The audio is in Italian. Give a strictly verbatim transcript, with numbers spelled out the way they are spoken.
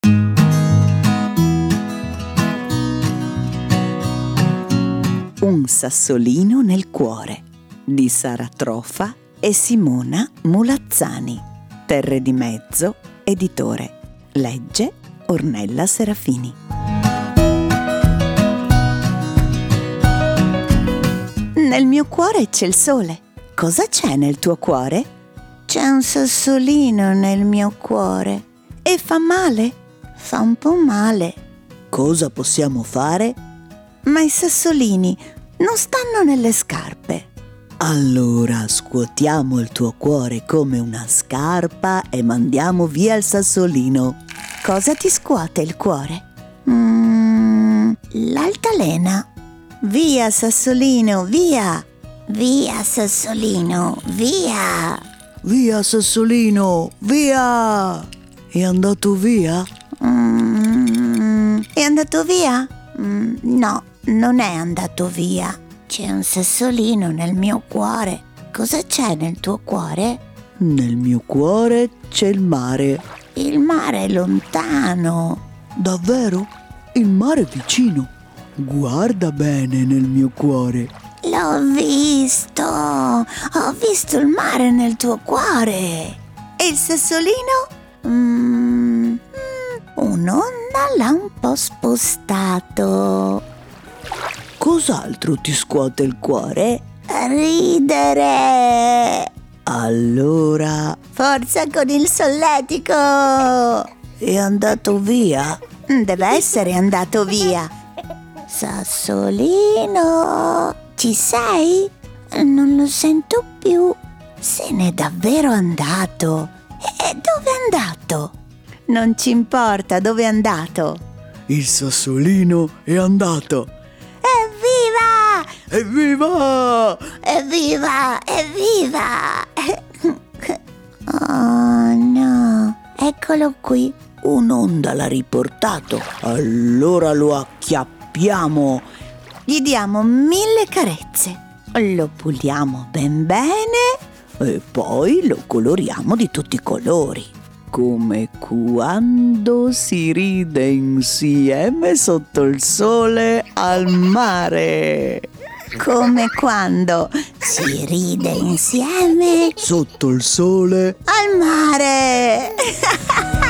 Un sassolino nel cuore di Sara Troffa e Simona Mulazzani. Terre di Mezzo, editore. Legge Ornella Serafini. Nel mio cuore c'è il sole. Cosa c'è nel tuo cuore? C'è un sassolino nel mio cuore. E fa male? Fa un po' male. Cosa possiamo fare? Ma i sassolini non stanno nelle scarpe. Allora scuotiamo il tuo cuore come una scarpa e mandiamo via il sassolino. Cosa ti scuote il cuore? Mm, l'altalena. Via sassolino, via! Via sassolino, via! Via sassolino, via! È andato via? Mm, È andato via? mm, no, non è andato via. C'è un sassolino nel mio cuore. Cosa c'è nel tuo cuore? Nel mio cuore c'è il mare. Il mare è lontano. Davvero? Il mare è vicino. Guarda bene nel mio cuore. L'ho visto. Ho visto il mare nel tuo cuore. E il sassolino? Mm, mm, un'onda l'ha un po' spostato. Cos'altro ti scuote il cuore? Ridere. Allora, Forza con il solletico. è andato via? Deve essere andato via. Sassolino, ci sei? Non lo sento più. Se n'è davvero andato. E dove è andato? Non ci importa dove è andato. Il sassolino è andato. Evviva! Evviva! Evviva! Evviva! Oh no, eccolo qui. Un'onda l'ha riportato. Allora lo acchiappiamo. Gli diamo mille carezze. Lo puliamo ben bene e poi lo coloriamo di tutti i colori. Come quando si ride insieme sotto il sole al mare. Come quando si ride insieme Sotto il sole al mare.